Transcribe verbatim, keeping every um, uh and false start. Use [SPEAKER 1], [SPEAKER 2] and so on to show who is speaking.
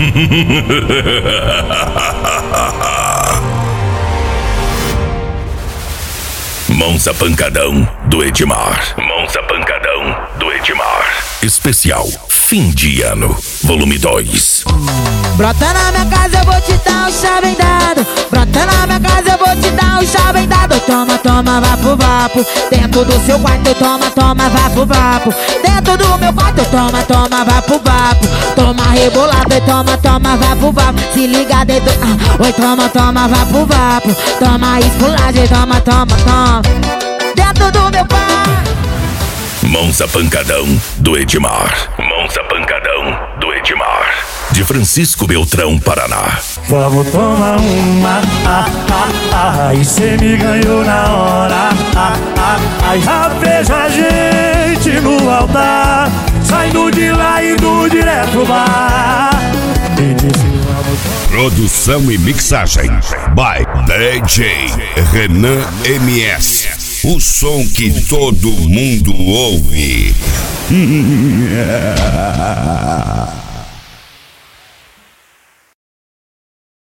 [SPEAKER 1] Monza Pancadão do Edmar. Monza Pancadão do Edmar. Especial Fim de Ano, volume dois.
[SPEAKER 2] Brota na minha casa, eu vou te dar um chá bem dado. Brota na minha casa, eu vou te dar um chá bem dado. Toma, toma, vapo, vapo. Dentro do seu quarto, toma, toma, vapo, vapo. Dentro do meu quarto, toma, toma, vapo, vapo. Toma rebolado e toma, toma, vapo, vapo. Se liga dentro, ah, oi, toma, toma, vapo, vapo. Toma esculagem, toma, toma, toma. Dentro do meu quarto.
[SPEAKER 1] Monza Pancadão do Edmar. Monza Pancadão do Edmar. De Francisco Beltrão, Paraná.
[SPEAKER 3] Vamos tomar uma, ah, ah, ah, e cê me ganhou na hora, ah, ah, ah, já vejo a gente no altar, saindo de lá e indo direto pro bar. E disse, vamos...
[SPEAKER 4] Produção e mixagem by D J Renan M S. O som que todo mundo ouve.
[SPEAKER 3] Yeah.